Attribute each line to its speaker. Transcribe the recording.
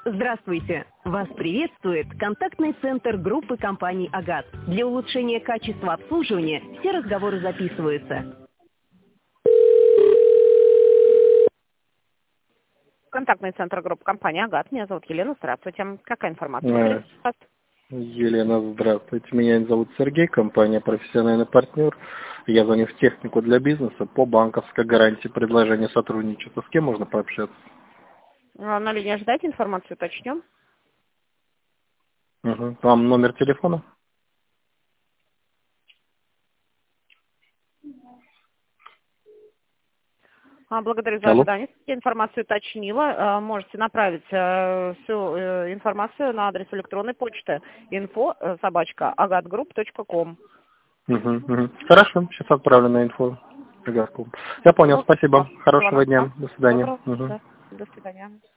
Speaker 1: Здравствуйте! Вас приветствует контактный центр группы компаний «Агат». Для улучшения качества обслуживания все разговоры записываются. Контактный центр группы компании «Агат». Меня зовут Елена. Здравствуйте. Какая информация?
Speaker 2: Елена, здравствуйте. Меня зовут Сергей, компания «Профессиональный партнер». Я звоню в технику для бизнеса по банковской гарантии предложения сотрудничества. С кем можно пообщаться?
Speaker 1: На линии ожидайте информацию, уточнем.
Speaker 2: Угу. Вам номер телефона?
Speaker 1: Благодарю за
Speaker 2: Алло.
Speaker 1: ожидание. Информацию уточнила. Можете направить всю информацию на адрес электронной почты info@agatgroup.com.
Speaker 2: Хорошо, сейчас отправлю на инфо. Я понял, спасибо. Хорошего
Speaker 1: Звонок.
Speaker 2: дня. До свидания.
Speaker 1: Доброго. Да. До свидания.